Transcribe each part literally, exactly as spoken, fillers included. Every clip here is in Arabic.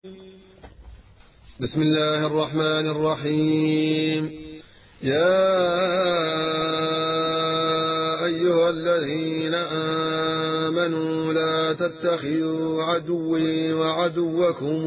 بسم الله الرحمن الرحيم. يا أيها الذين آمنوا لا تتخذوا عدوي وعدوكم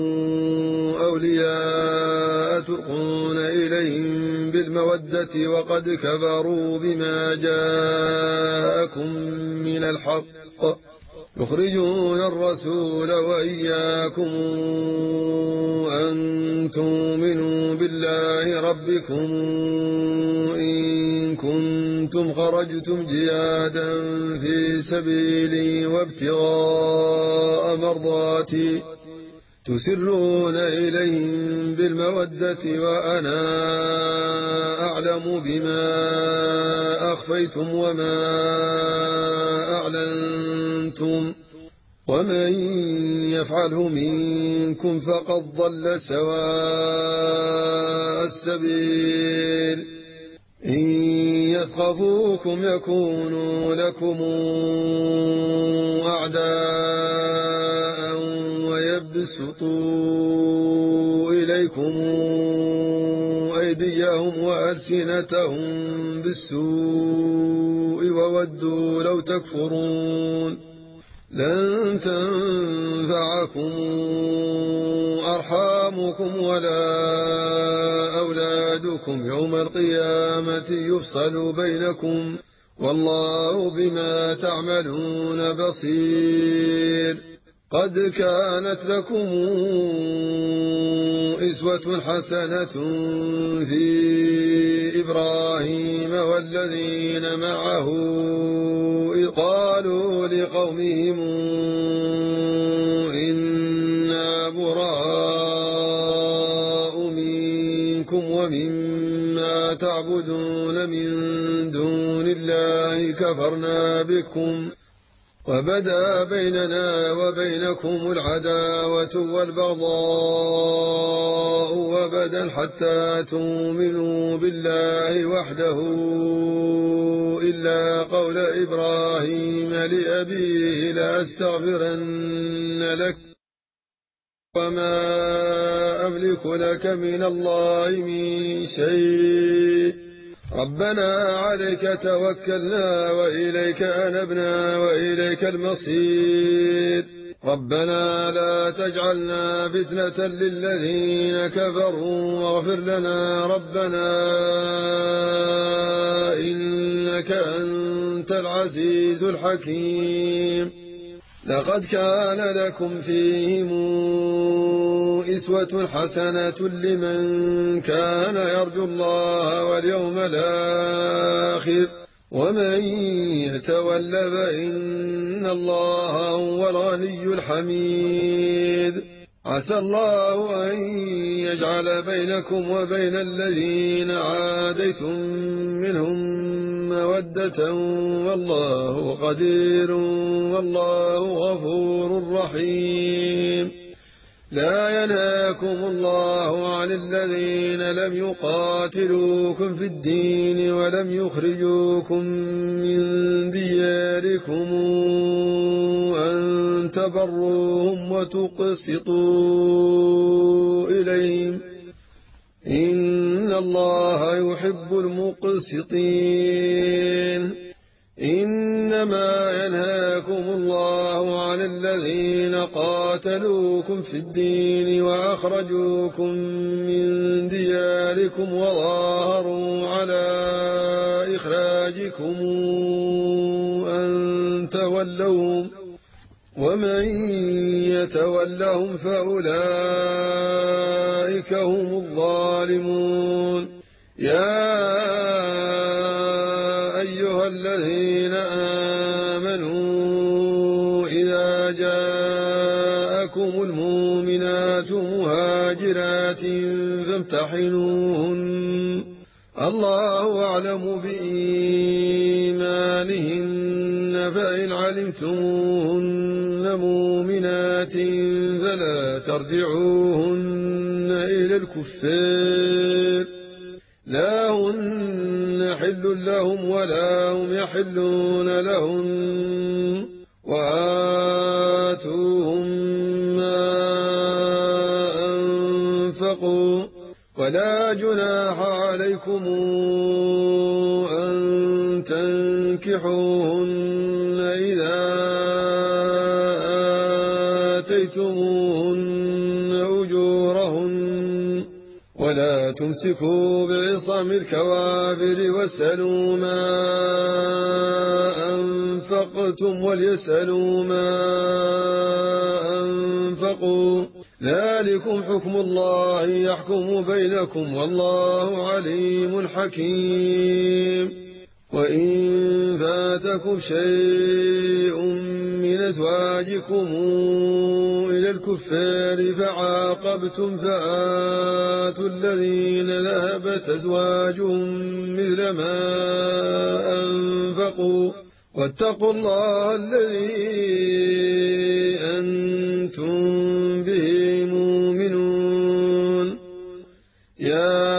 أولياء تلقون إليهم بالمودة وقد كفروا بما جاءكم من الحق يخرجون الرسول وإياكم أن تؤمنوا بالله ربكم إن كنتم خرجتم جهادا في سبيلي وابتغاء مرضاتي تسرون إليهم بالمودة وأنا أعلم بما أخفيتم وما أعلنتم ومن يفعله منكم فقد ضل سواء السبيل. إن يثقفوكم يكونوا لكم أعداء ويبسطوا إليكم أيديهم وألسنتهم بالسوء وودوا لو تكفرون. لن تنفعكم أرحامكم ولا أولادكم يوم القيامة يفصل بينكم والله بما تعملون بصير. قد كانت لكم أسوة حسنة في إبراهيم والذين معه إذ قالوا لقومهم إنا براء منكم ومما تعبدون من دون الله كفرنا بكم وبدا بيننا وبينكم العداوة والبغضاء وبدا حتى تؤمنوا بالله وحده إلا قول إبراهيم لأبيه لأستغفرن لك وما أملك لك من الله من شيء ربنا عليك توكلنا وإليك أنبنا وإليك المصير. ربنا لا تجعلنا فتنة للذين كفروا واغفر لنا ربنا إنك أنت العزيز الحكيم. لقد كان لكم فيهم أسوة حسنة لمن كان يرجو الله واليوم الآخر ومن يتول فإن الله هو الغني الحميد. عسى الله أن يجعل بينكم وبين الذين عاديتم منهم مودة والله قدير والله غفور رحيم. لا ينهاكم الله عن الذين لم يقاتلوكم في الدين ولم يخرجوكم من دياركم أن تبروهم وتقسطوا إليهم إن الله يحب المقسطين. إنما ينهاكم الله عن الذين قاتلوكم في الدين وأخرجوكم من دياركم وظاهروا على إخراجكم أن تولوهم ومن يتولهم فأولئك هم الظالمون. يا أيها الذين آمنوا إذا جاءكم المؤمنات مهاجرات فامتحنوهن الله أعلم بإيمانهن فإن علمتموهن مؤمنات فلا ترجعوهن إلى الكفار لا هن حل لهم ولا هم يحلون لهن وآتوهم ما أنفقوا ولا جناح عليكم أن تنكحوهن إذا آتيتموهن أجورهن ولا تمسكوا بعصم الكوافر واسألوا ما أنفقتم وليسألوا ما أنفقوا ذلكم حكم الله يحكم بينكم والله عليم حكيم. وإن فاتكم شيء من أزواجكم إلى الكفار فعاقبتم فآتوا الذين ذهبت أزواجهم مثل ما أنفقوا واتقوا الله الذي أنتم به مؤمنون. يا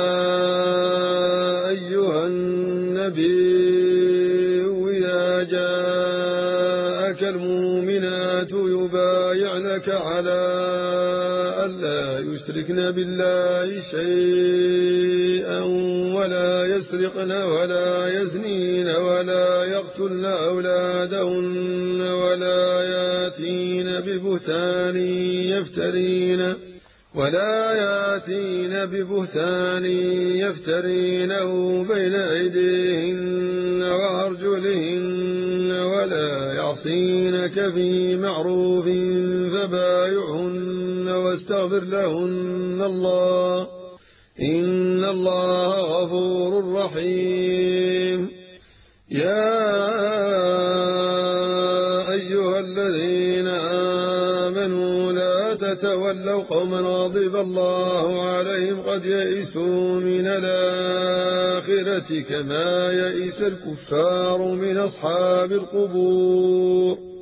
أيها النبي إذا جاءك المؤمنات يبايعنك على ألا يشركن بالله شيئا ولا يسرقن ولا يزنين ولا يقتلن أولادهن ولا ياتين ببهتان يفترين ولا ياتين ببهتان يفترينه بين أيديهن وأرجلهن ولا يعصينك في معروف فبايعهن واستغفر لهن الله إن الله غفور رحيم. يا أيها الذين آمنوا لا تتولوا قوما غضب الله عليهم قد يئسوا من الآخرة كما يئس الكفار من أصحاب القبور.